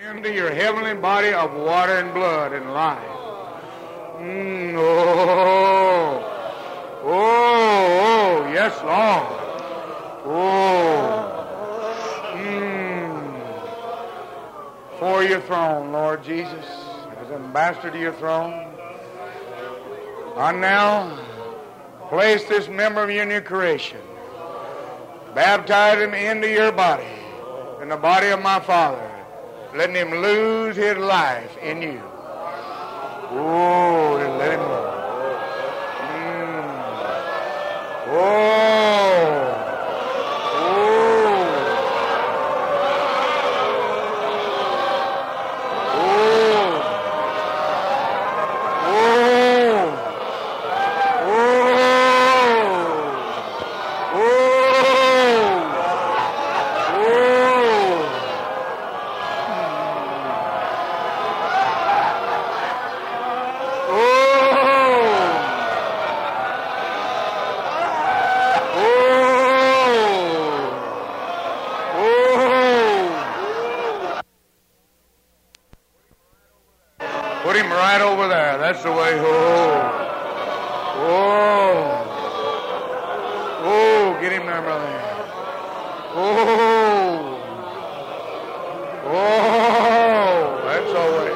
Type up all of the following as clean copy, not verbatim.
Into your heavenly body of water and blood and life. Oh, yes, Lord. For your throne, Lord Jesus, as ambassador to your throne, I now place this member of your new creation, baptize him into your body, in the body of my Father, letting him lose his life in you. Oh, let him go. Put him right over there. That's the way. Get him there, brother. That's all right.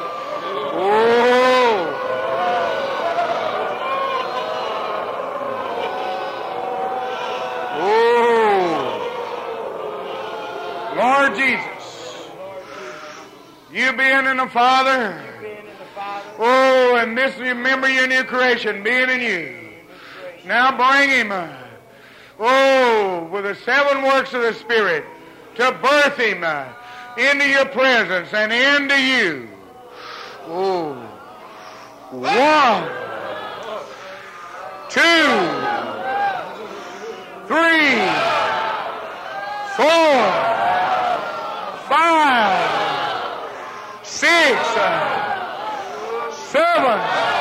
Lord Jesus, you being in the Father, and this remember your new creation being in you. Now bring him, with the 7 works of the Spirit to birth him into your presence and into you. 1, 2, 3, 4, 5, 6, 7.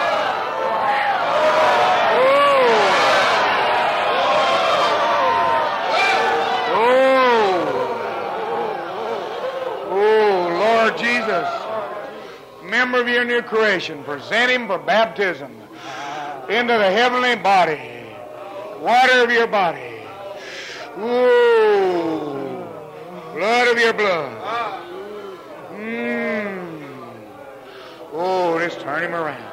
Lord Jesus, member of your new creation, present him for baptism into the heavenly body, water of your body, blood of your blood. Just turn him around.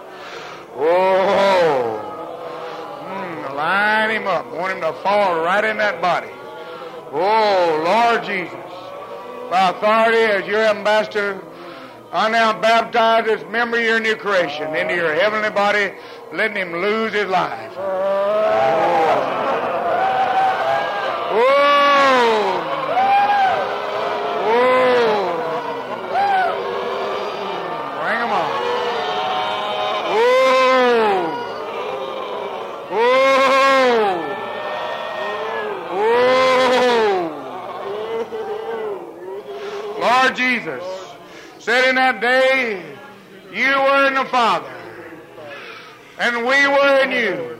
Line him up. Want him to fall right in that body. Lord Jesus, by authority as your ambassador, I now baptize this member of your new creation into your heavenly body, letting him lose his life. Bring him on. Lord Jesus, said in that day, you were in the Father, and we were in you.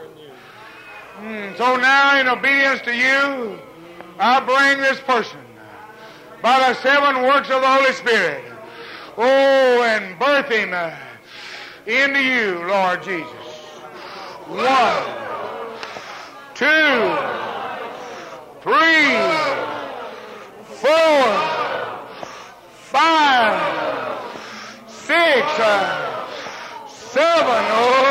So now, in obedience to you, I bring this person by the 7 works of the Holy Spirit, and birth him into you, Lord Jesus. 1, 2, 3, 4, 5, 6, 7.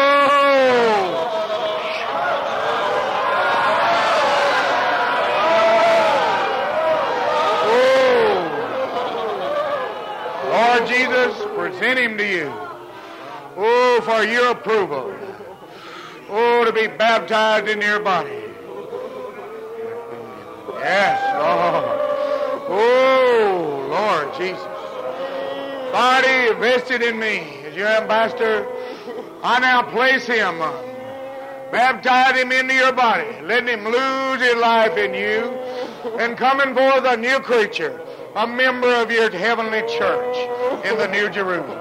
Lord Jesus, present him to you. For your approval. To be baptized in your body. Yes, Lord. Lord Jesus. Body vested in me as your ambassador, I now place him, baptize him into your body, letting him lose his life in you, and coming forth a new creature, a member of your heavenly church in the New Jerusalem.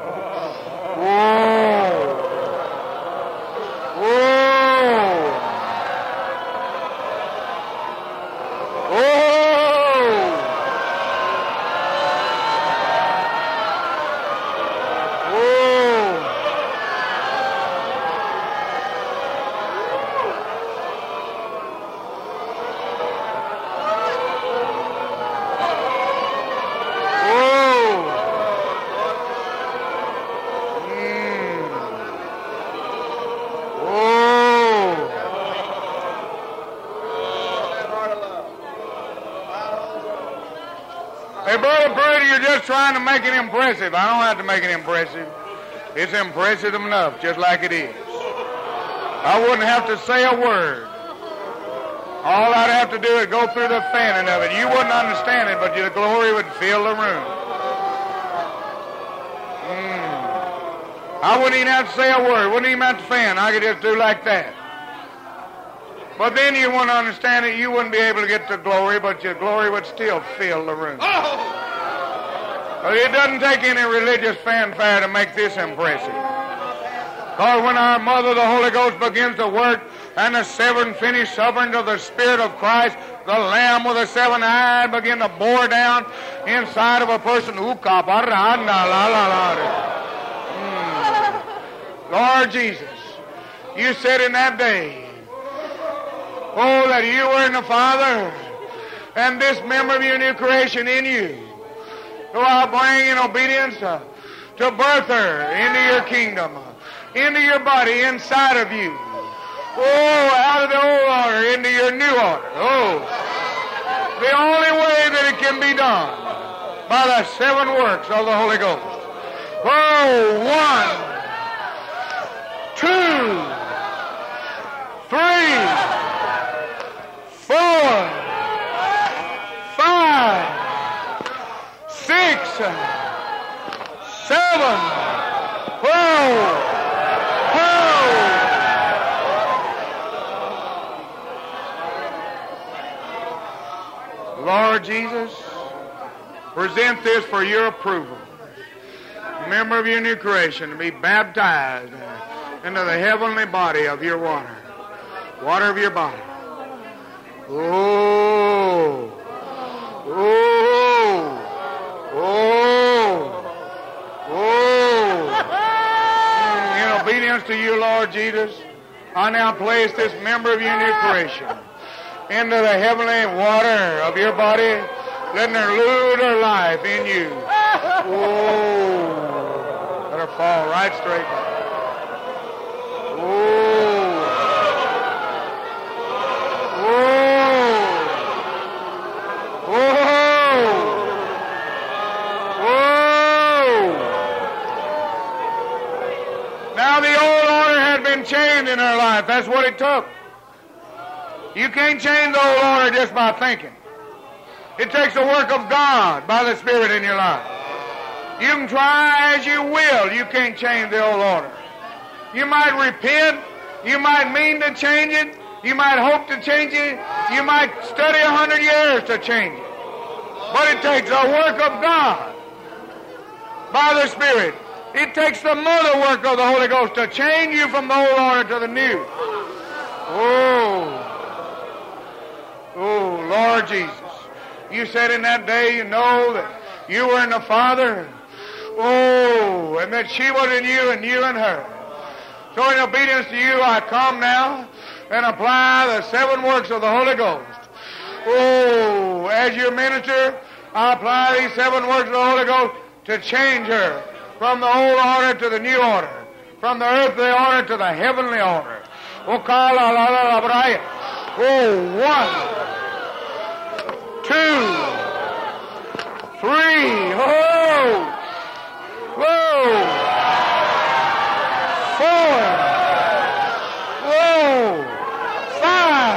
Hey, Brother Pruitt, you're just trying to make it impressive. I don't have to make it impressive. It's impressive enough, just like it is. I wouldn't have to say a word. All I'd have to do is go through the fanning of it. You wouldn't understand it, but the glory would fill the room. I wouldn't even have to say a word. Wouldn't even have to fan. I could just do like that. But then you wouldn't understand it. You wouldn't be able to get the glory, but your glory would still fill the room. But it doesn't take any religious fanfare to make this impressive. Because when our Mother, the Holy Ghost, begins to work, and the seven finished sufferings of the Spirit of Christ, the Lamb with the seven eyes, begin to bore down inside of a person. Lord Jesus, you said in that day, oh, that you were in the Father, and this member of your new creation in you, who I bring in obedience to birth her into your kingdom, into your body, inside of you. Oh, out of the old order into your new order. Oh, the only way that it can be done by the seven works of the Holy Ghost. Oh, 1, 2, 3, 4, 5, 6, 7, 12. Lord Jesus, present this for your approval. Member of your new creation to be baptized into the heavenly body of your water. Water of your body. Oh, oh, oh, oh. In obedience to you, Lord Jesus, I now place this member of your new creation into the heavenly water of your body, letting her lose her life in you. Oh, let her fall right straight back. Oh, oh, oh, oh. Now the old order had been changed in her life. That's what it took. You can't change the old order just by thinking. It takes the work of God by the Spirit in your life. You can try as you will. You can't change the old order. You might repent. You might mean to change it. You might hope to change it. You might study 100 years to change it. But it takes the work of God by the Spirit. It takes the mother work of the Holy Ghost to change you from the old order to the new. Oh. Oh, Lord Jesus, you said in that day, you know, that you were in the Father. Oh, and that she was in you and you in her. So in obedience to you, I come now and apply the seven works of the Holy Ghost. Oh, as your minister, I apply these seven works of the Holy Ghost to change her from the old order to the new order, from the earthly order to the heavenly order. Oh, 1, 2, 3, oh, whoa, 4, whoa, 5,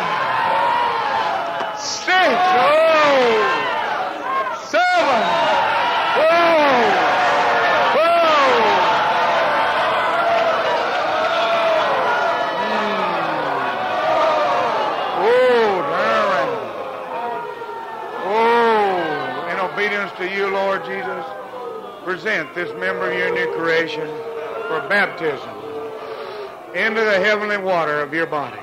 6, oh, 7, whoa, whoa. To you, Lord Jesus, present this member of your new creation for baptism into the heavenly water of your body.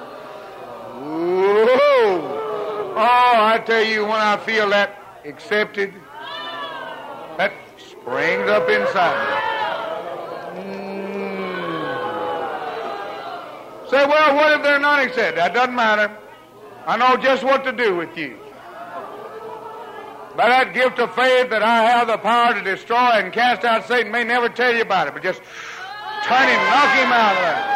Whoa! Oh, I tell you, when I feel that accepted, that springs up inside me. Say, well, what if they're not accepted? That doesn't matter. I know just what to do with you. By that gift of faith that I have the power to destroy and cast out Satan, may never tell you about it, but just turn him, knock him out of there.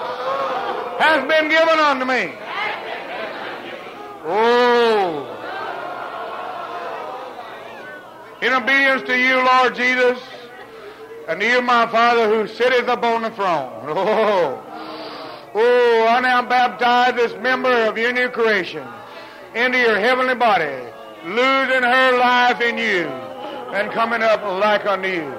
Has been given unto me. Oh, in obedience to you, Lord Jesus, and to you, my Father, who sitteth upon the throne. Oh, I now baptize this member of your new creation into your heavenly body, losing her life in you and coming up like unto you.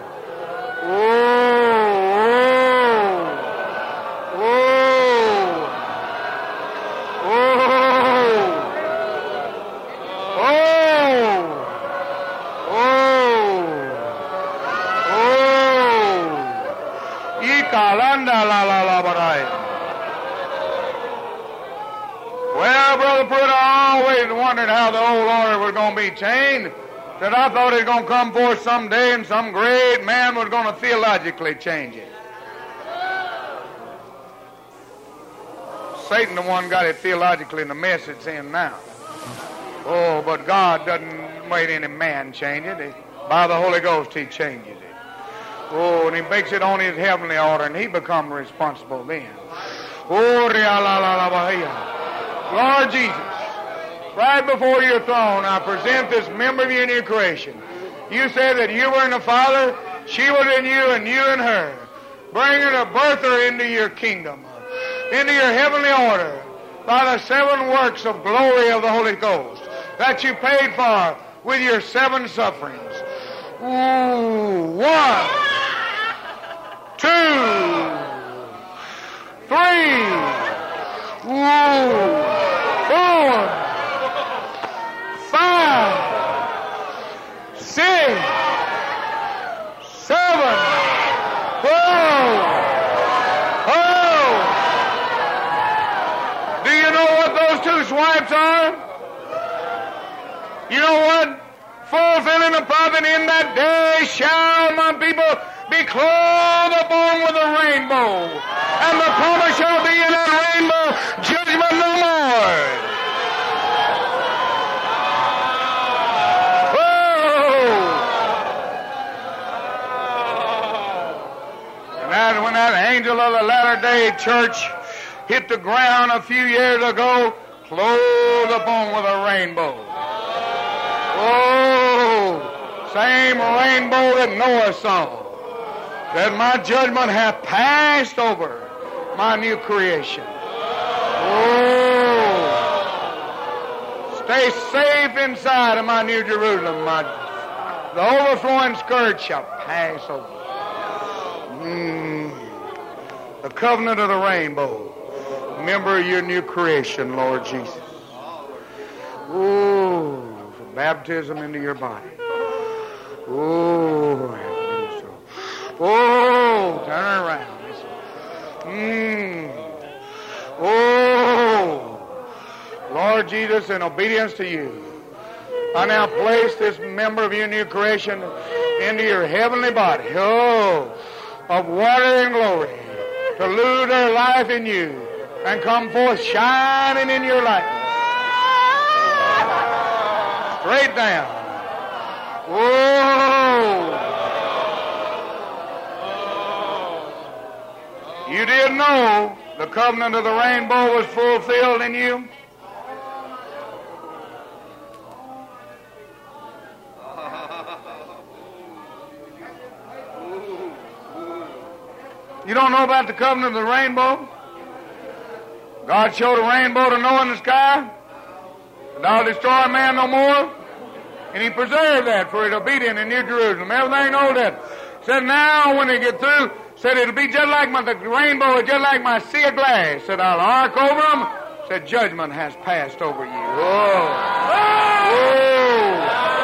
Well, Brother Pruitt, I always wondered how the old order was going to be changed. That I thought it was going to come forth someday and some great man was going to theologically change it. Satan the one got it theologically in the mess it's in now. Oh, but God doesn't make any man change it. By the Holy Ghost, He changes it. Oh, and He makes it on His heavenly order, and He becomes responsible then. Oh, Lord Jesus, right before your throne, I present this member of your new creation. You said that you were in the Father, she was in you, and you in her. Bring her to birth her into your kingdom, into your heavenly order, by the 7 works of glory of the Holy Ghost that you paid for with your 7 sufferings. Ooh, 1, 2, 3, 4, 5, 6, 7. Do you know what those 2 swipes are? You know what? Fulfilling the prophet, in that day shall my people be clothed upon with a rainbow, and the promise shall be in that rainbow, judgment no more. And when that angel of the latter-day church hit the ground a few years ago, clothed upon with a rainbow. Oh, same rainbow that Noah saw, that my judgment hath passed over my new creation. Oh, stay safe inside of my new Jerusalem. The overflowing scourge shall pass over. The covenant of the rainbow. Remember your new creation, Lord Jesus. Oh, for baptism into your body. Oh, oh, turn around. Oh, Lord Jesus, in obedience to you, I now place this member of your new creation into your heavenly body. Oh, of water and glory, to lose their life in you and come forth shining in your light. Straight down. Whoa! You did know the covenant of the rainbow was fulfilled in you? You don't know about the covenant of the rainbow? God showed a rainbow to Noah in the sky, and I'll destroy man no more. And He preserved that for His obedience in New Jerusalem. Everything know that. Said now when they get through, said it'll be just like the rainbow is just like my sea of glass. Said I'll arc over them. Said judgment has passed over you. Oh. Oh.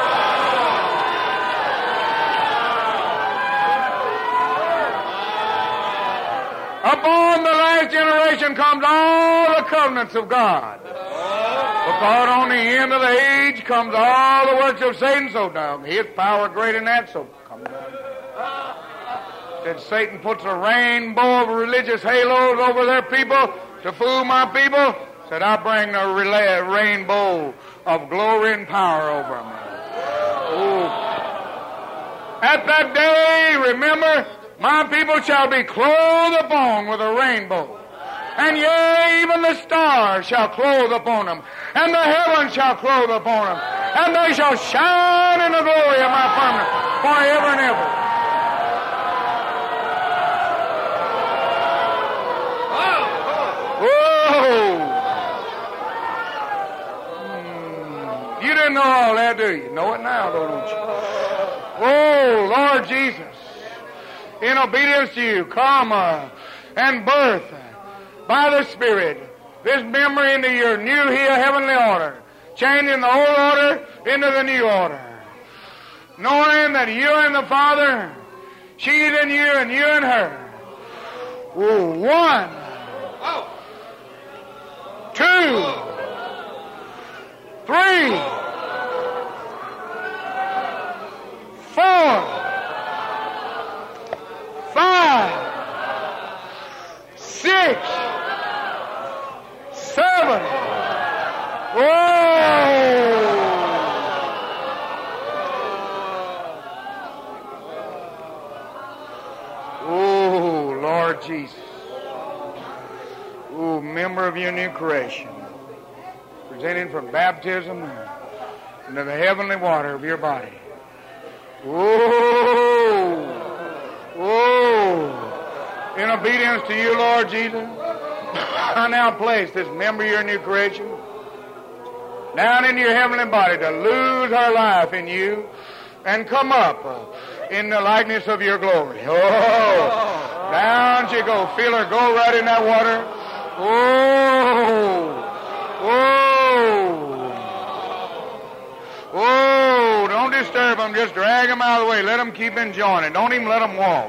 Upon the last generation comes all the covenants of God. Because on the end of the age comes all the works of Satan. So now his power greater than that, so come down. Said Satan puts a rainbow of religious halos over their people to fool my people. Said I bring a rainbow of glory and power over them. Oh. At that day, remember, my people shall be clothed upon with a rainbow. And yea, even the stars shall clothe upon them. And the heavens shall clothe upon them. and they shall shine in the glory of my firmament forever and ever. You didn't know all that, do you? Know it now, though, don't you? Oh, Lord Jesus, in obedience to you, come and birth by the Spirit this memory into your new heavenly order, changing the old order into the new order, knowing that you and the Father, she's in you and you in her. Oh, 1, 2, 3, 4, 5, 6, 7. Oh, Lord Jesus. Oh, member of your new creation, presenting from baptism into the heavenly water of your body. In obedience to you, Lord Jesus, I now place this member of your new creation down in your heavenly body to lose her life in you and come up in the likeness of your glory. Oh, down she go. Feel her go right in that water. Oh, don't disturb them. Just drag them out of the way. Let them keep enjoying it. Don't even let them walk.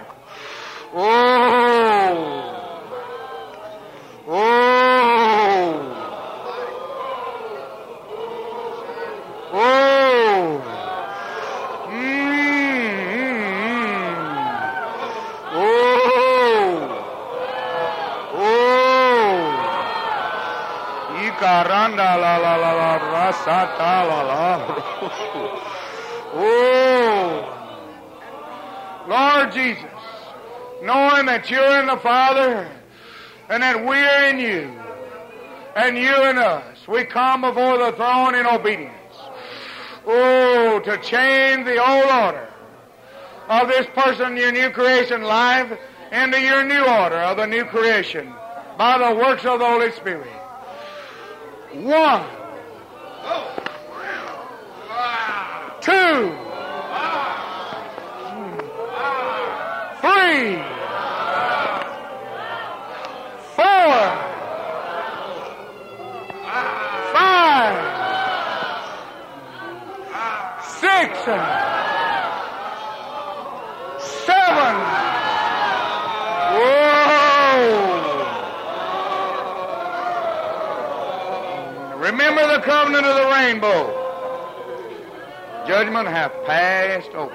Lord Jesus, knowing that you're in the Father and that we're in you and you in us, we come before the throne in obedience. Oh, to change the old order of this person, your new creation life, into your new order of the new creation by the works of the Holy Spirit. 1, 2, 3, 4, 5, 6, 7. Remember the covenant of the rainbow. Judgment hath passed over.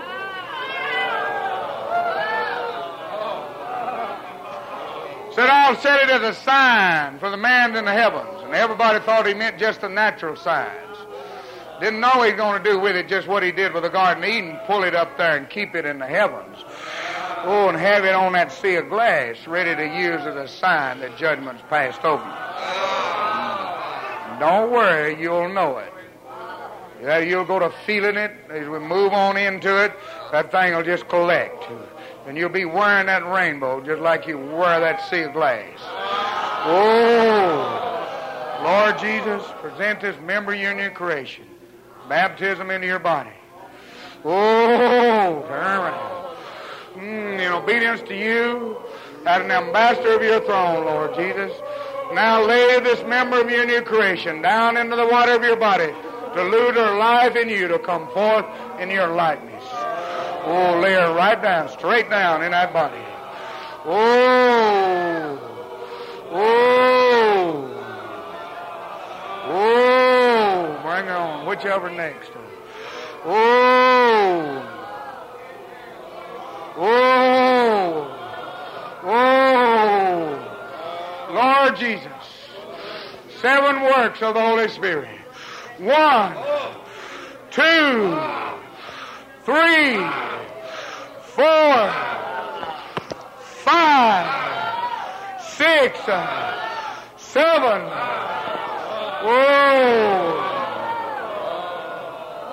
Said, I'll set it as a sign for the man in the heavens. And everybody thought he meant just the natural signs. Didn't know he's going to do with it just what he did with the Garden of Eden, pull it up there and keep it in the heavens. Oh, and have it on that sea of glass, ready to use as a sign that judgment's passed over you. Don't worry, you'll know it. You'll go to feeling it. As we move on into it, that thing will just collect. And you'll be wearing that rainbow just like you wear that sea of glass. Oh, Lord Jesus, present this member of your new creation. Baptism into your body. Oh, turn around. In obedience to you, as an ambassador of your throne, Lord Jesus, now lay this member of your new creation down into the water of your body to lose her life in you, to come forth in your likeness. Oh, lay her right down, straight down in that body. Oh, bring her on, whichever next. Lord Jesus, 7 works of the Holy Spirit. 1, 2, 3, 4, 5, 6, 7.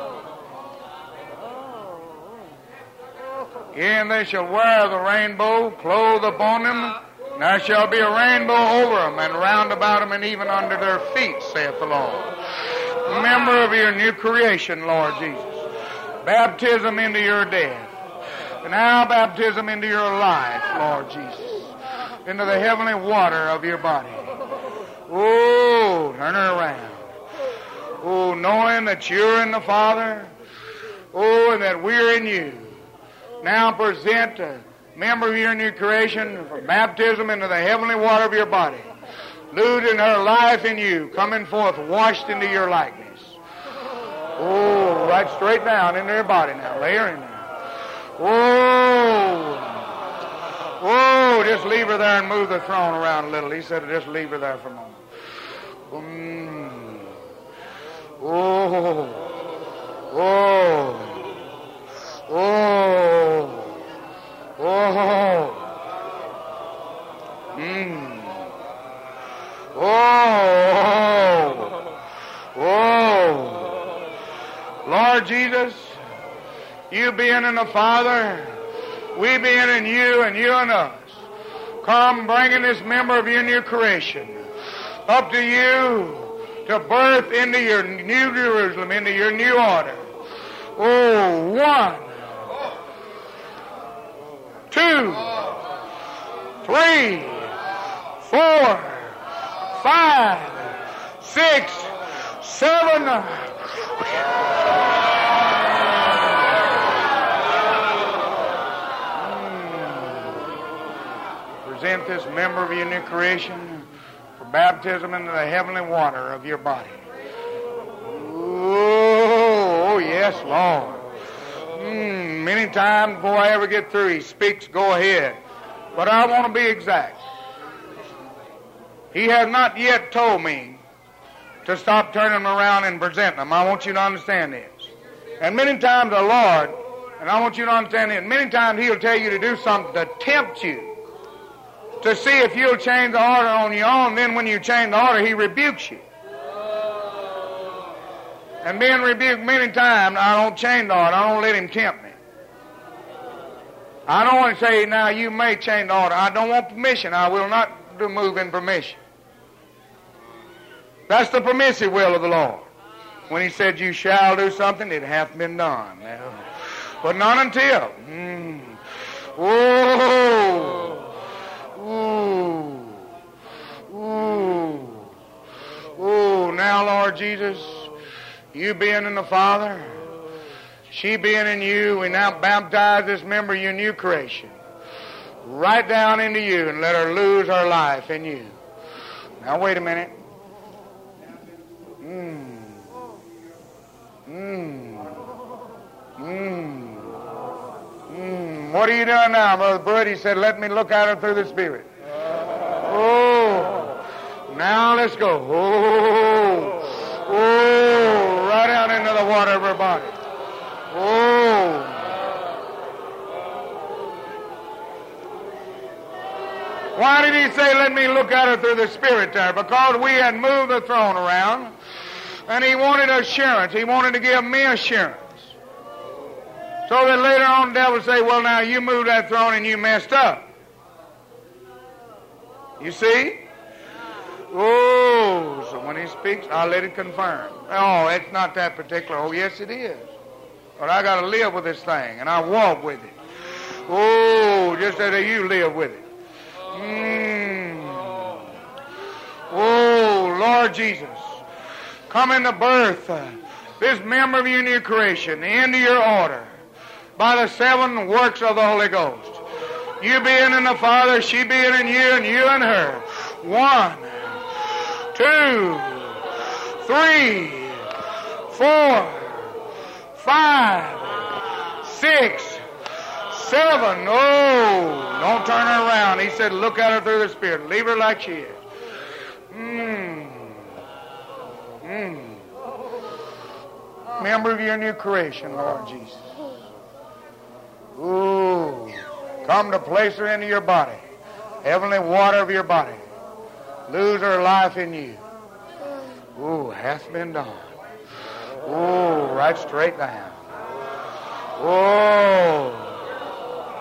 And they shall wear the rainbow clothed upon them. And there shall be a rainbow over them, and round about them, and even under their feet, saith the Lord. Member of your new creation, Lord Jesus. Baptism into your death. And now baptism into your life, Lord Jesus. Into the heavenly water of your body. Oh, turn her around. Oh, knowing that you're in the Father. Oh, and that we're in you. Now present a member of your new creation for baptism into the heavenly water of your body. Losing her life in you, coming forth washed into your likeness. Oh, right straight down into her body now. Lay her in there. Oh, just leave her there and move the throne around a little. He said just leave her there for a moment. Oh. Lord Jesus, you being in the Father, we being in you and you in us, come bringing this member of your new creation up to you to birth into your new Jerusalem, into your new order. Oh, 1, 2, 3, 4, 5, 6, 7. Present this member of your new creation for baptism into the heavenly water of your body. Oh, yes, Lord. Many times before I ever get through, he speaks, go ahead. But I want to be exact. He has not yet told me to stop turning them around and presenting them. I want you to understand this. And many times the Lord, and I want you to understand this, many times he'll tell you to do something to tempt you, to see if you'll change the order on your own. Then when you change the order, he rebukes you. And being rebuked many times, I don't change the order. I don't let him tempt me. I don't want to say, now you may change the order. I don't want permission. I will not move in permission. That's the permissive will of the Lord. When he said, you shall do something, it hath been done. But not until. Now, Lord Jesus, you being in the Father, she being in you, we now baptize this member of your new creation right down into you and let her lose her life in you. Now, wait a minute. What are you doing now, Brother Bud? He said, let me look at her through the Spirit. Oh, now let's go. Oh, right out into the water of her body. Oh. Why did he say, let me look at her through the Spirit there? Because we had moved the throne around, and he wanted assurance. He wanted to give me assurance. So that later on the devil would say, well, now you moved that throne and you messed up. You see? Oh, so when he speaks, I'll let it confirm. Oh, it's not that particular. Oh, yes, it is. But I got to live with this thing, and I walk with it. Oh, just as you live with it. Oh, Lord Jesus, come into birth, this member of your new creation, into your order, by the 7 works of the Holy Ghost. You being in the Father, she being in you, and you in her. 1, 2, 3, 4, 5, 6, 7. Oh, don't turn her around. He said, look at her through the Spirit. Leave her like she is. Member of your new creation, Lord Jesus. Ooh, come to place her into your body. Heavenly water of your body. Lose her life in you. Ooh, hath been done. Ooh, right straight down. Oh.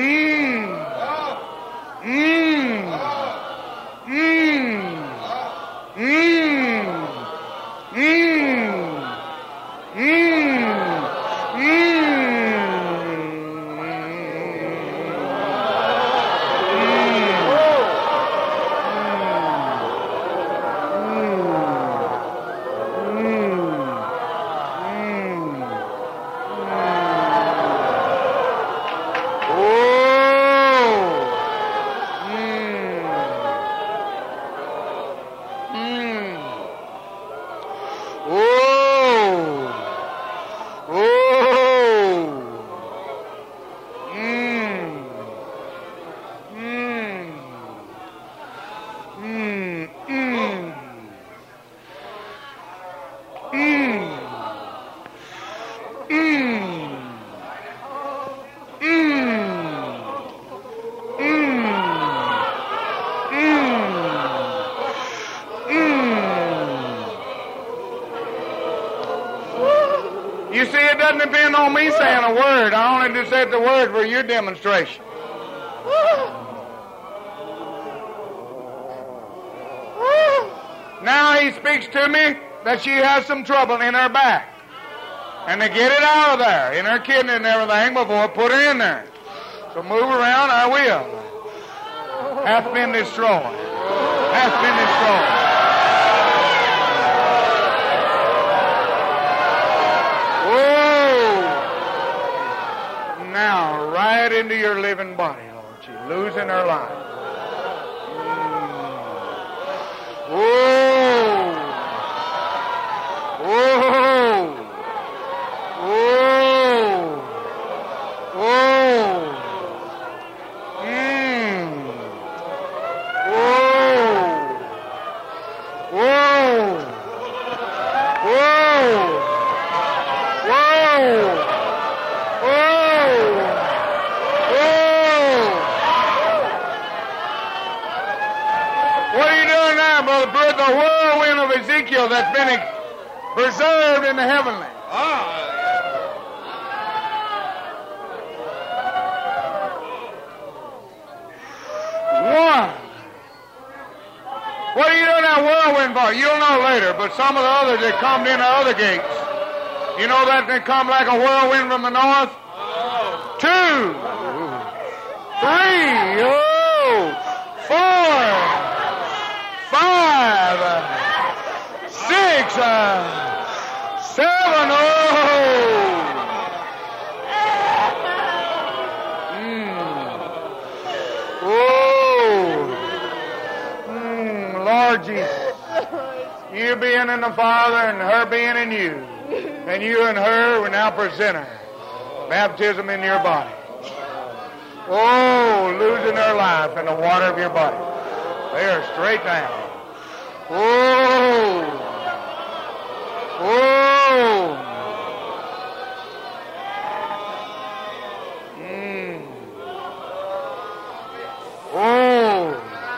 You see, it doesn't depend on me saying a word. I only just said the word for your demonstration. Now he speaks to me that she has some trouble in her back. And to get it out of there, in her kidney and everything, before I put her in there. So move around, I will. Hath been destroyed. Hath been destroyed. Now, right into your living body, Lord. She's losing her life. Whoa! Whoa! Whoa! Whoa! Whoa! Whoa! Whoa! Whoa! Brother Pruitt, the whirlwind of Ezekiel that's been preserved in the heavenly. One. What are you doing that whirlwind for? You'll know later, but some of the others that come in the other gates, you know that they come like a whirlwind from the north? 2, 3, 4, 5, 6, 7, Lord Jesus, you being in the Father and her being in you, and you and her, we now present her. Baptism in your body. Oh, losing her life in the water of your body. They are straight down. Oh! Oh! Oh!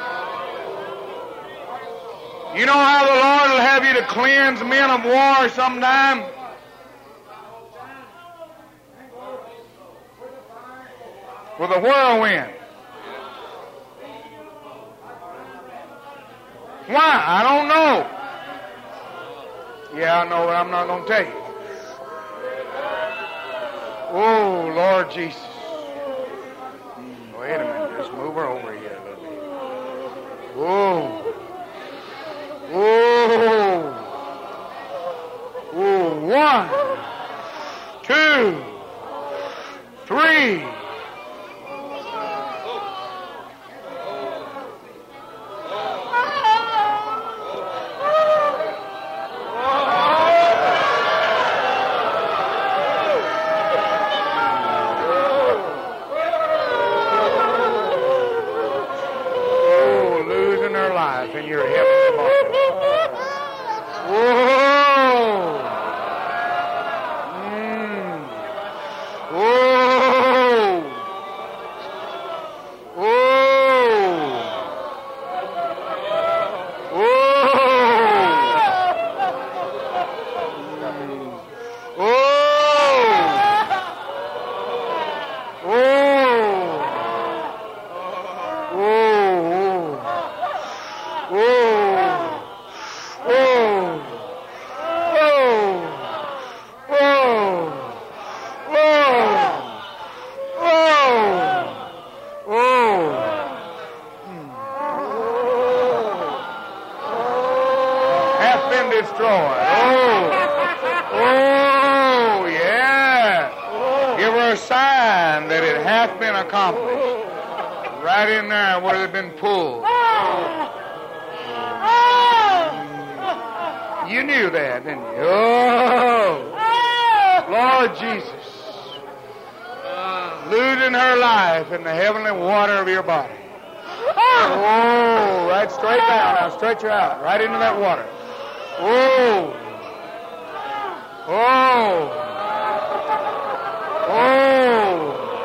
You know how the Lord will have you to cleanse men of war sometime? With a whirlwind. Why? I don't know. Yeah, I know, but I'm not going to tell you. Oh, Lord Jesus. Wait a minute. Just move her over here a little bit. Oh. Oh. Oh. 1, 2, 3. In your heavenly body. Whoa! Whoa! Whoa! Whoa! Whoa! destroyed. Oh, yeah. Give her a sign that it hath been accomplished. Right in there where they've been pulled. You knew that, didn't you? Oh, Lord Jesus. Losing her life in the heavenly water of your body. Oh, right straight down. Now stretch her out. Right into that water. Oh. Oh. Oh.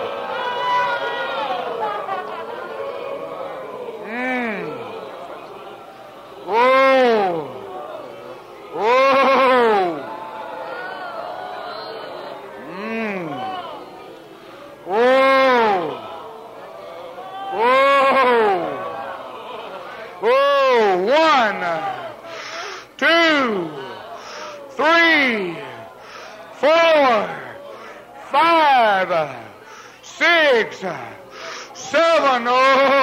Oh. Oh. Oh. 1, 2, 3, 4, 5, 6, 7. Oh.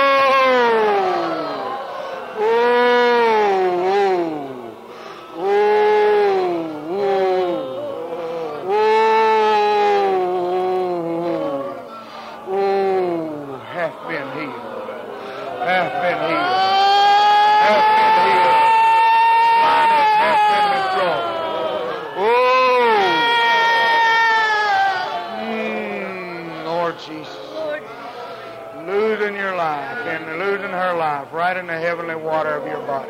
Right in the heavenly water of your body.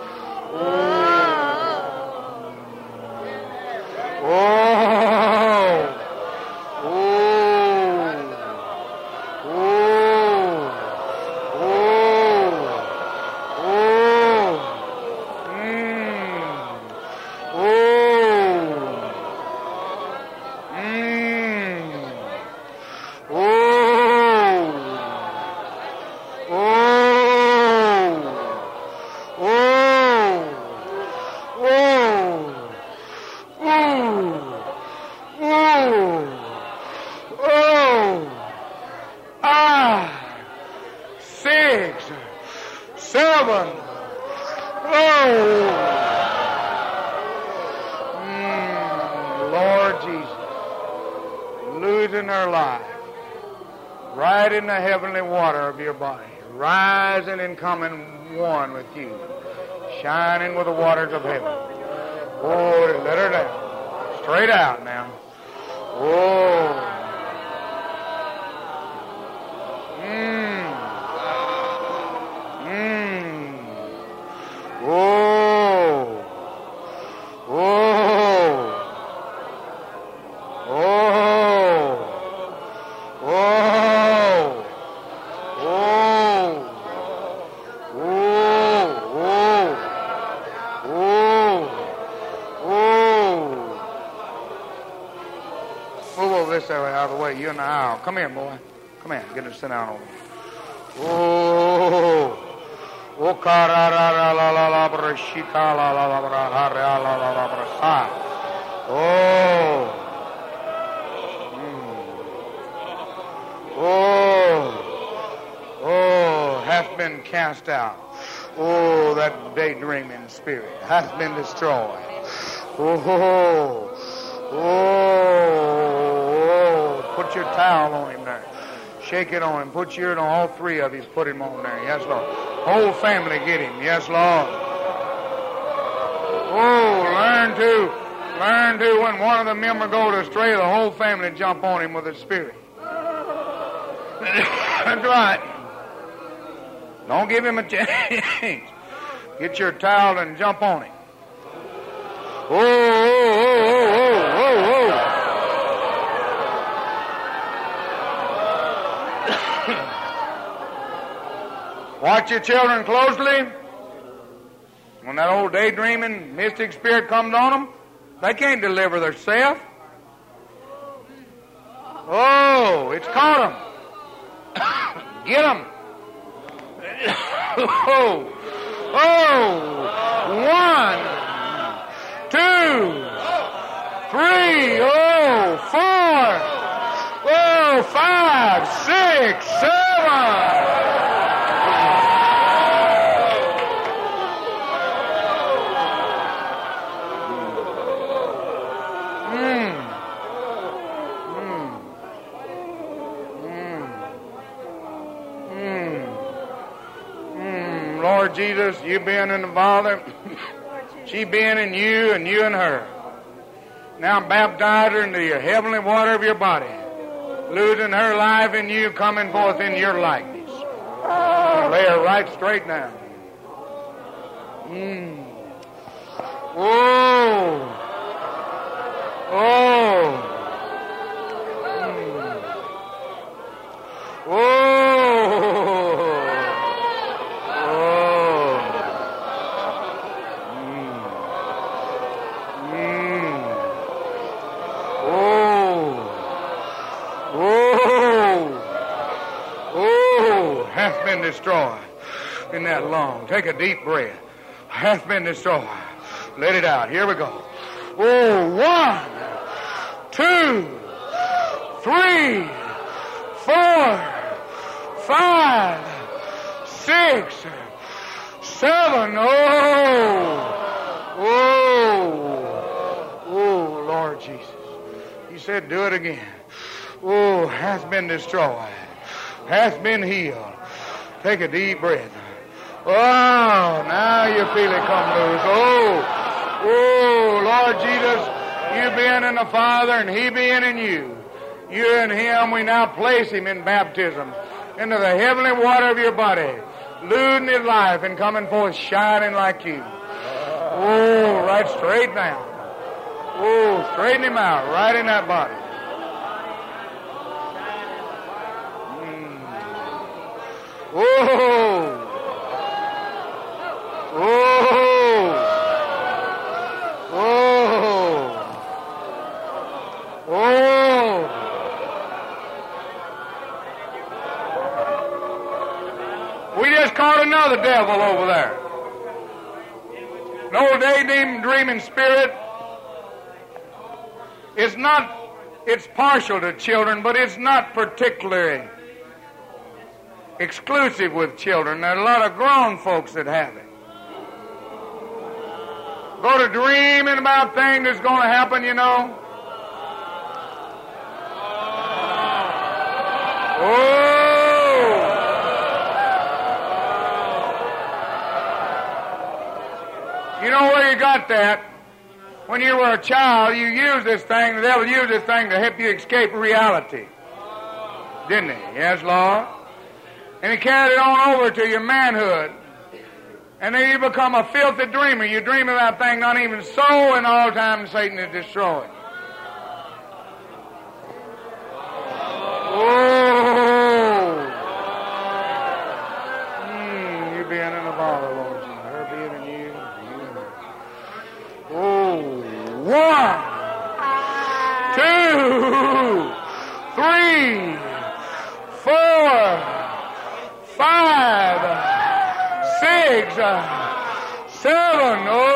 Lord Jesus, losing her life right in the heavenly water of your body, rising and coming one with you, shining with the waters of heaven. Oh, let her down. Straight out now. Oh. You in the aisle. Come here, boy. Come here. Get her to sit down over. Oh. Oh. Oh. Hath been cast out. Oh, that daydreaming spirit hath been destroyed. Oh. Put your towel on him there. Shake it on him. Put your, all three of you, put him on there. Yes, Lord. Whole family get him. Yes, Lord. Oh, learn to, when one of the members go astray, the whole family jump on him with the Spirit. That's right. Don't give him a chance. Get your towel and jump on him. Watch your children closely. When that old daydreaming, mystic spirit comes on them, they can't deliver themselves. Oh, it's caught them. Get them. Oh, 1, 2, 3, 4, 5, 6, 7. Lord Jesus, you being in the Father, she being in you, and you in her. Now baptize her into your heavenly water of your body, losing her life in you, coming forth in your likeness. Lay her right straight now. Oh. Oh. Hath been destroyed. Isn't that long? Take a deep breath. Hath been destroyed. Let it out. Here we go. Oh, 1, 2, 3, 4, 5, 6, 7. Oh, Lord Jesus. He said, do it again. Oh, hath been destroyed. Hath been healed. Take a deep breath. Oh, now you feel it come loose. Oh, Lord Jesus, you being in the Father and He being in you. You and Him, we now place Him in baptism into the heavenly water of your body, losing His life and coming forth shining like you. Oh, right straight now. Oh, straighten Him out right in that body. Oh! Oh! Oh! Oh! We just caught another devil over there. An old daydream dreaming spirit. It's partial to children, but it's not particularly exclusive with children. There are a lot of grown folks that have it. Go to dreaming about things that's going to happen, you know. Oh! You know where you got that? When you were a child, you used this thing, the devil used this thing to help you escape reality. Didn't he? Yes, Lord. And he carried it on over to your manhood. And then you become a filthy dreamer. You dream of that thing not even so, and all the time Satan is destroyed. Oh! You being in the Father, Lord Jesus. Her being in you, you in her. Oh! 1, 2, 3, 4, 5, 6, 7. Oh!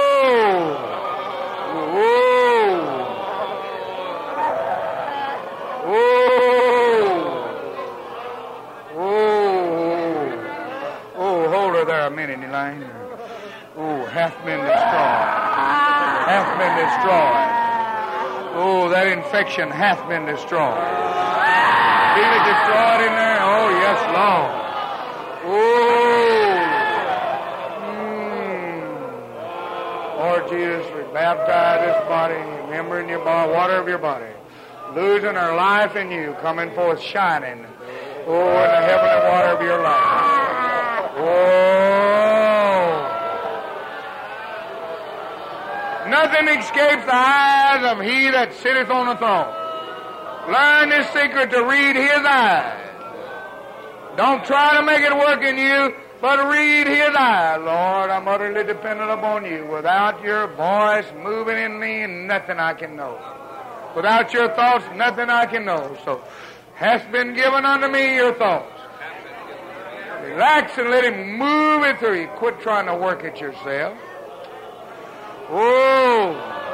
Hold her there a minute, Elaine. Oh, hath been destroyed. Hath been destroyed. Oh, that infection hath been destroyed. Feel it destroyed in there? Oh, yes, Lord. Lord Jesus, we baptize this body, remember in your body, water of your body, losing our life in you, coming forth shining. Oh, in the heavenly water of your life. Oh. Nothing escapes the eyes of He that sitteth on the throne. Learn this secret to read His eyes. Don't try to make it work in you, but read His eyes. Lord, I'm utterly dependent upon you. Without your voice moving in me, nothing I can know. Without your thoughts, nothing I can know. So, hast been given unto me your thoughts. Relax and let Him move it through you. Quit trying to work it yourself. Oh!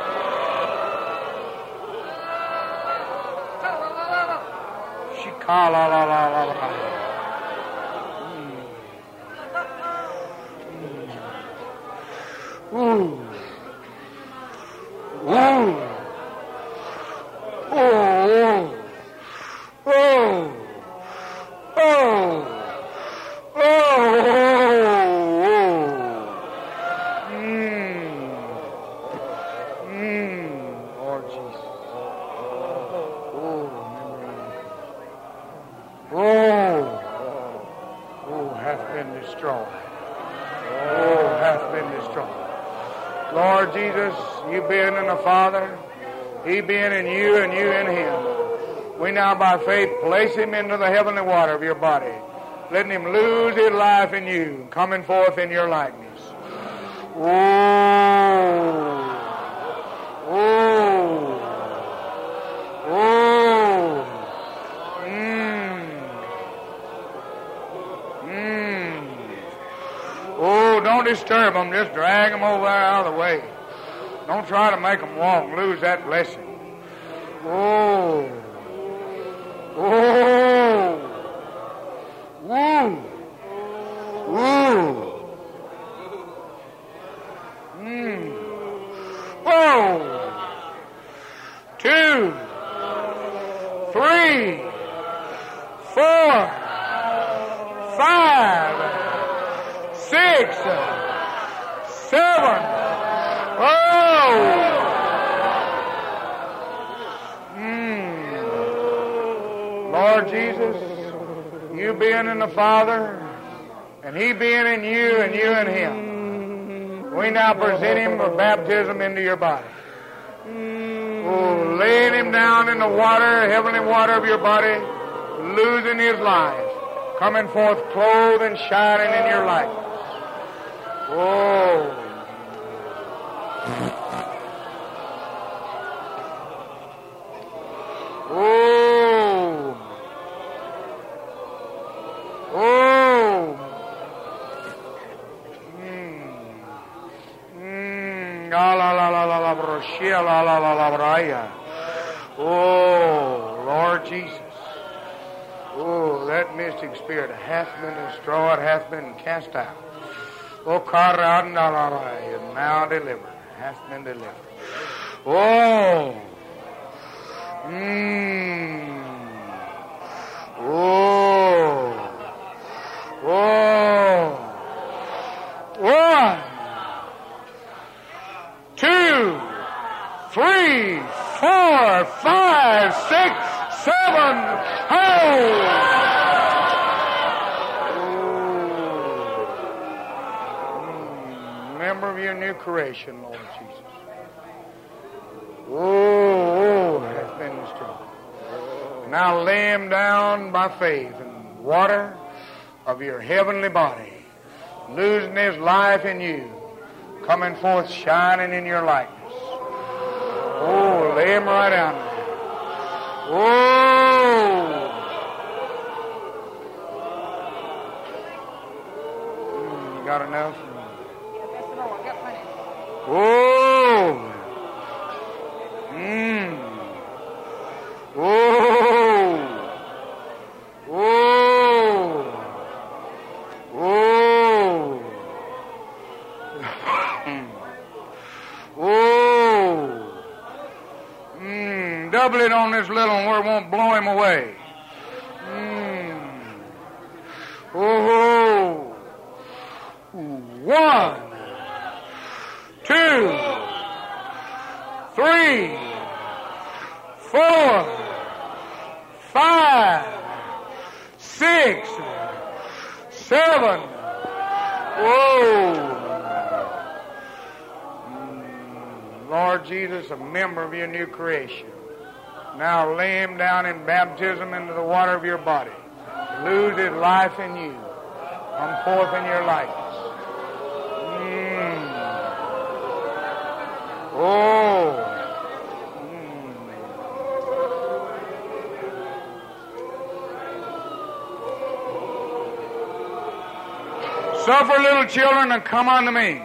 Shika-la-la-la-la-la. Ooh. Ooh. Oh. Oh. Oh. Oh. Oh. hath been destroyed. Oh, hath been destroyed. Lord Jesus, you being in the Father, He being in you and you in Him. We now by faith place Him into the heavenly water of your body, letting Him lose His life in you, coming forth in your likeness. Oh, oh, oh, oh, don't disturb them, just drag them over there out of the way. Don't try to make them walk and lose that blessing. Oh, oh, woo, woo. Whoa. 2, 3, 4, 5, 6, 7. Oh. Lord Jesus, you being in the Father, and He being in you and you in Him. We now present Him for baptism into your body. Oh, laying Him down in the water, heavenly water of your body, losing His life, coming forth clothed and shining in your likeness. Oh. Oh. Oh. Oh, Lord Jesus. Oh, that mystic spirit hath been destroyed, hath been cast out. Oh, is now delivered, hath been delivered. Oh. Oh. Oh. 1, 2, 3, 4, 5, 6, 7. Oh! Member of your new creation, Lord Jesus. Oh, hath been destroyed. Now lay Him down by faith in water of your heavenly body, losing His life in you, coming forth shining in your likeness. Oh, lay Him right down there. Oh! You got enough? Oh! Oh! Oh! Oh! Oh! Double it on this little one where it won't blow him away. Oh! 1, 2, 3, 4, 5, 6, 7. Whoa! Lord Jesus, a member of your new creation. Now lay Him down in baptism into the water of your body. Lose His life in you. Come forth in your likeness. Oh. Suffer little children and come unto me.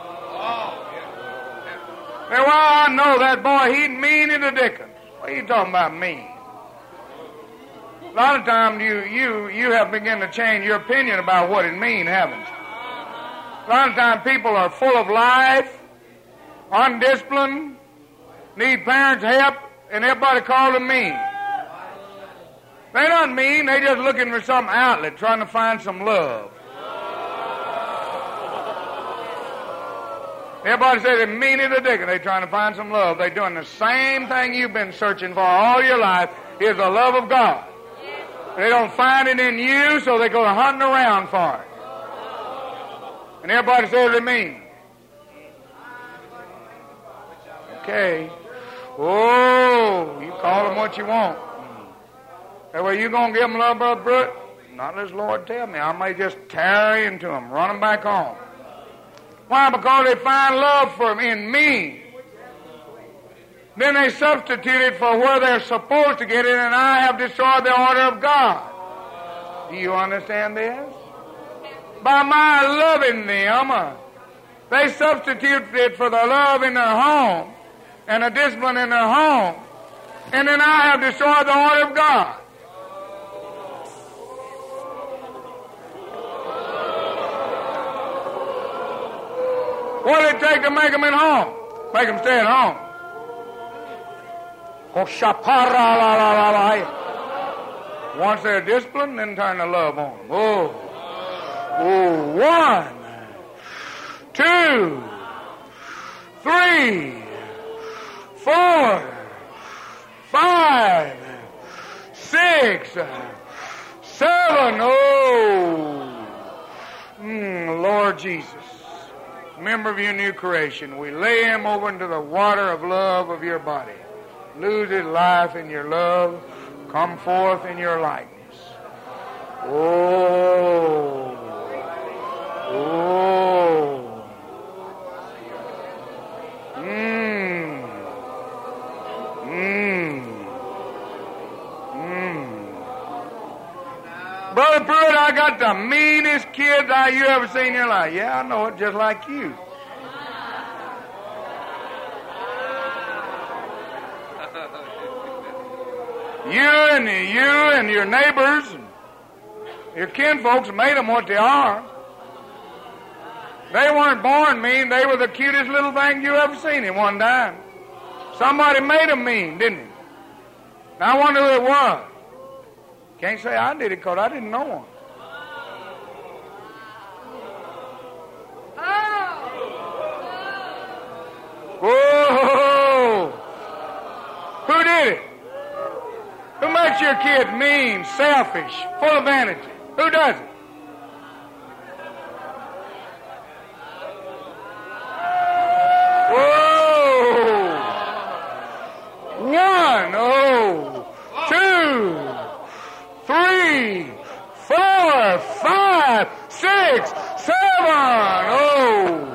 Say, well, I know that boy, he's mean in the dickens. What are you talking about mean? A lot of times you have begun to change your opinion about what it means, haven't you? A lot of times people are full of life, undisciplined, need parents' help, and everybody calls them mean. They're not mean, they're just looking for some outlet, trying to find some love. Everybody says they're mean in the dickens. They're trying to find some love. They're doing the same thing you've been searching for all your life, is the love of God. They don't find it in you, so they go hunting around for it. And everybody says amen. Okay. Oh, you call them what you want. That way you going to give them love, Brother Brooke? Not as the Lord tell me. I may just tear into them, run them back home. Why? Because they find love for them in me. Then they substitute it for where they're supposed to get it, and I have destroyed the order of God. Do you understand this? By my loving them, they substitute it for the love in their home and the discipline in their home, and then I have destroyed the order of God. What did it take to make them at home? Make them stay at home. Once they're disciplined, then turn the love on them. Oh, 1, 2, 3, 4, 5, 6, 7. Oh, Lord Jesus. Member of your new creation, we lay him over into the water of love of your body. Lose his life in your love. Come forth in your likeness. Oh. Oh. Brother Pruitt, I got the meanest kids you ever seen in your life. Yeah, I know it, just like you. You and your neighbors, and your kinfolks made them what they are. They weren't born mean. They were the cutest little thing you ever seen in one time. Somebody made them mean, didn't he? Now I wonder who it was. Can't say I did it because I didn't know one. Whoa! Who did it? Who makes your kid mean, selfish, full of vanity? Who does it? Whoa! 1, 2, 3, 4, 5, 6, 7. Oh!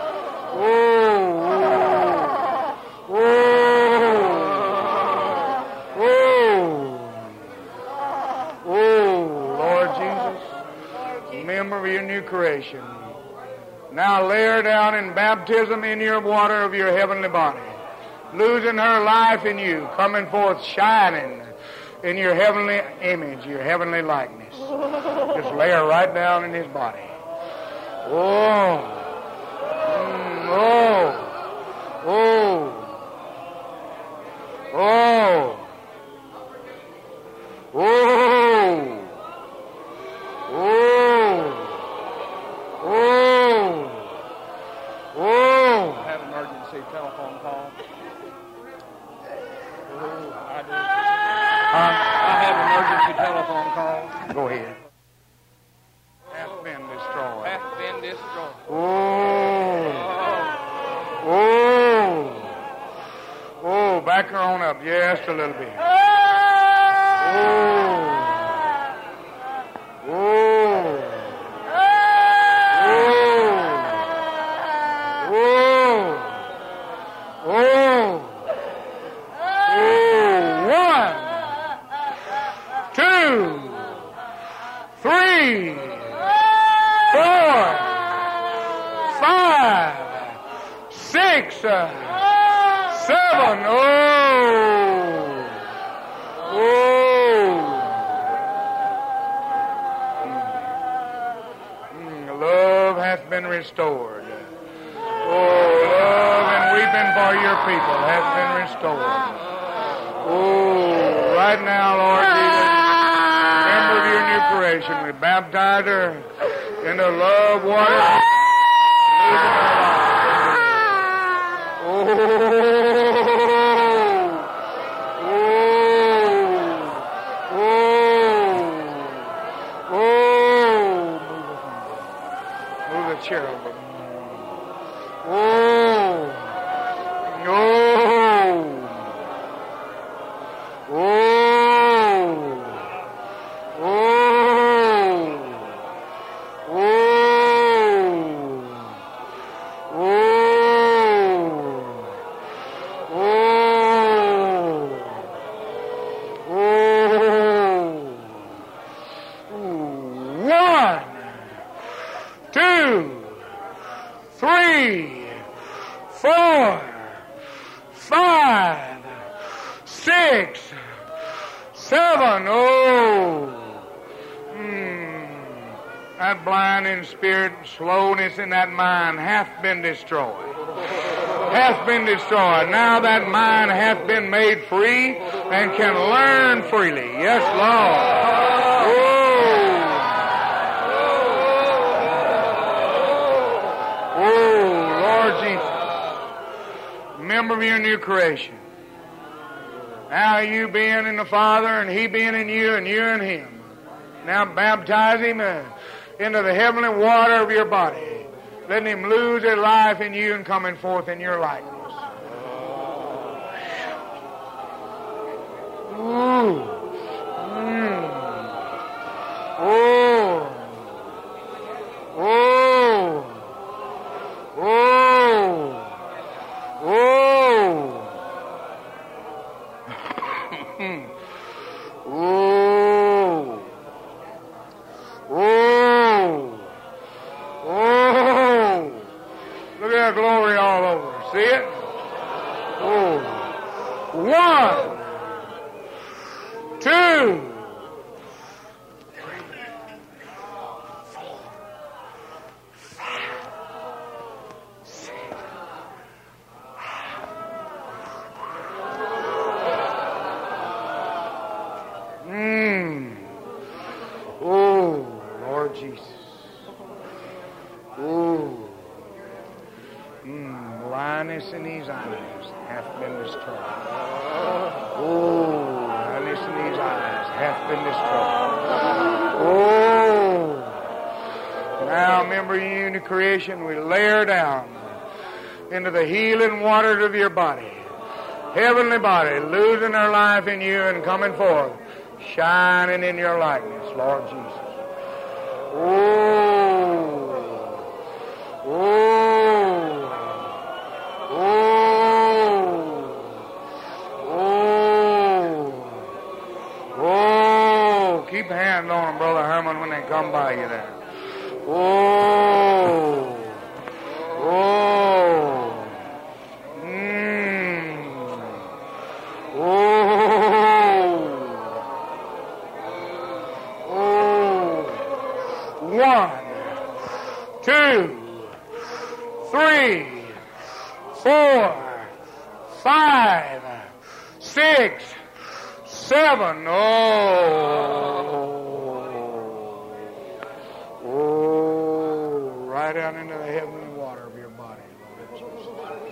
Member of your new creation. Now lay her down in baptism in your water of your heavenly body, losing her life in you, coming forth shining in your heavenly image, your heavenly likeness. Just lay her right down in his body. Oh. Have an emergency telephone call. I have an emergency telephone call. Go ahead. Hath been destroyed. Hath been destroyed. Oh, back her on up just a little bit. Love hath been restored. Oh, love and weeping for your people hath been restored. Oh, right now, Lord Jesus, member of your new creation, we baptize her in the love water. cherubim. Oh, oh, oh, oh, that blind in spirit, slowness in that mind hath been destroyed. Hath been destroyed. Now that mind hath been made free and can learn freely. Yes, Lord. Oh, Lord Jesus. Member of your new creation. Now you being in the Father and He being in you and you in Him. Now baptize Him into the heavenly water of your body. Letting Him lose His life in you and coming forth in your likeness. Ooh. Oh. Oh. Oh. Oh. Oh. Oh. Oh. Look at that glory all over. See it? Oh. 1, 2, 3, 4, 5, 6. Oh, Lord Jesus. Oh. Blindness in these eyes hath been destroyed. Oh, blindness in these eyes hath been destroyed. Oh. Now, remember you in the creation, we layer down into the healing waters of your body. Heavenly body, losing their life in you and coming forth, shining in your likeness, Lord Jesus. Oh. Oh. Oh, keep a hand on them, Brother Herman, when they come by you there. Oh, oh, oh, 1, 2, 3, 4, 5, 6, 7. Oh, right down into the heavenly water of your body, Lord Jesus.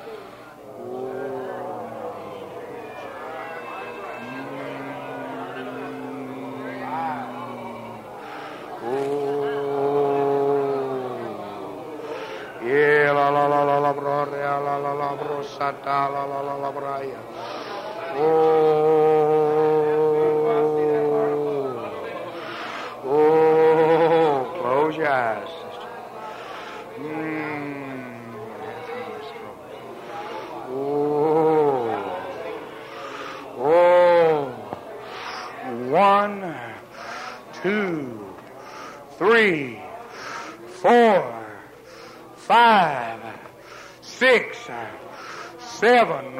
Yeah, la la la la la bro, la la la la bro, sata la la la la braya. Oh, close your eyes, sister. Oh, 1, 2, 3, 4, 5, 6, 7.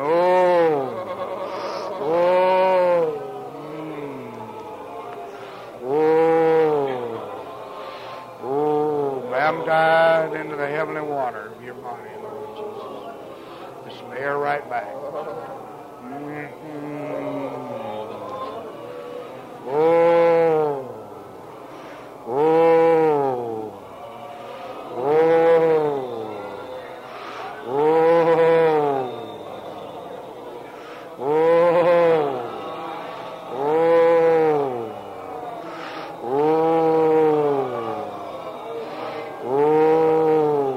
Baptized into the heavenly water of your body, Lord Jesus. Just lay her right back. Oh. Oh. Oh. Oh. Oh. Oh. Oh.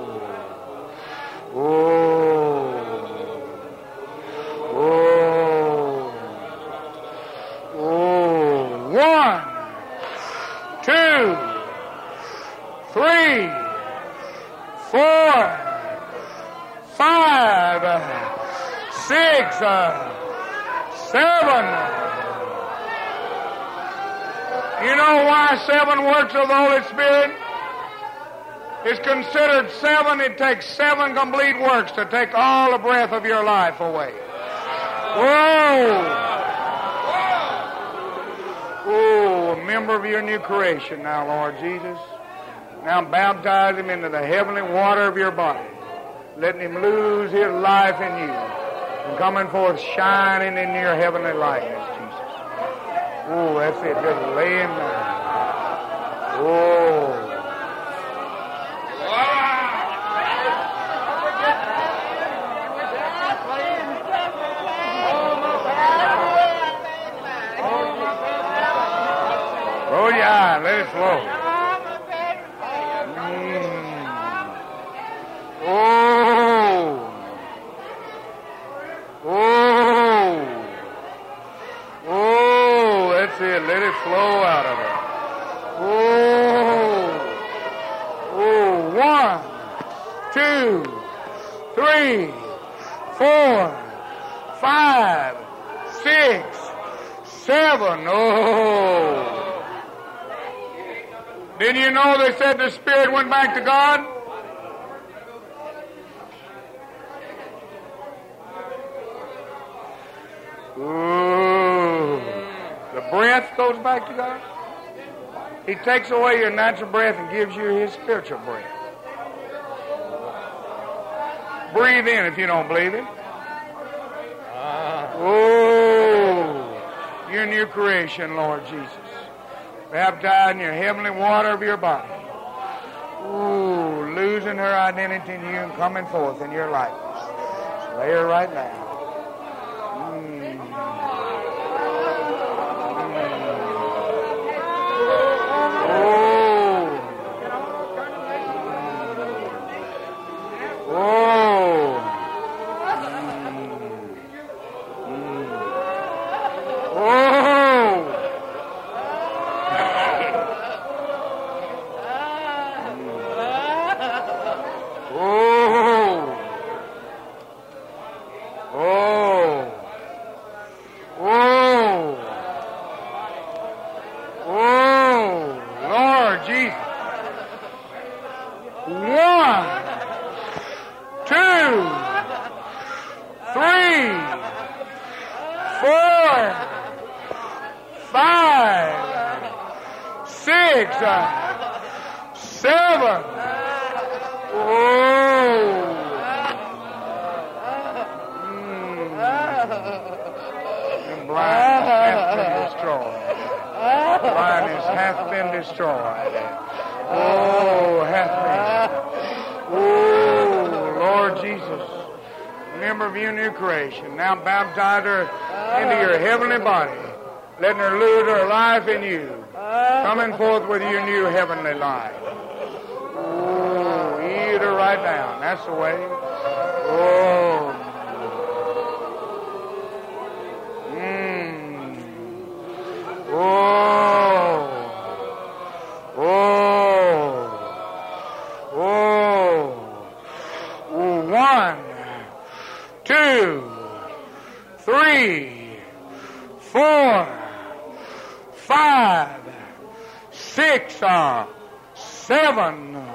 3, 4, 5, 6, 7. You know why 7 works of the Holy Spirit is considered 7? It takes 7 complete works to take all the breath of your life away. Whoa! Oh, a member of your new creation now, Lord Jesus. Now baptize him into the heavenly water of your body, letting him lose his life in you and coming forth shining in your heavenly likeness, Jesus. Oh, that's it. Just lay him down. Oh. Oh, yeah, let it flow. Oh. Oh. Oh, that's it. Let it flow out of it. Oh. Oh, 1, 2, 3, 4, 5, 6, 7. Oh. Didn't you know they said the Spirit went back to God? Ooh. The breath goes back to God. He takes away your natural breath and gives you his spiritual breath. Breathe in if you don't believe it. Oh, your new creation, Lord Jesus. Baptized in your heavenly water of your body. Ooh, losing her identity in you and coming forth in your likeness. Lay her right now. Now baptize her into your heavenly body, letting her lose her life in you, coming forth with your new heavenly life. Oh, eat her right down. That's the way. Oh. Oh. Oh. Oh. 1, 2, 3, 4, 5, 6, 7.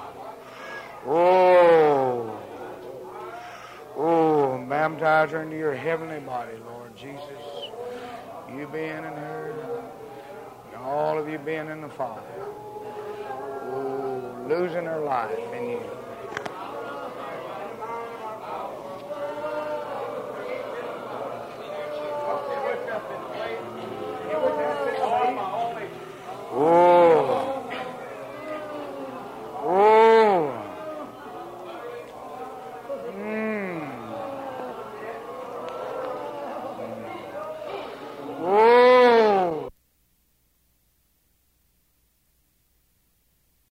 Oh. Oh, baptize her into your heavenly body, Lord Jesus. You being in her, and all of you being in the Father. Oh, losing her life in you.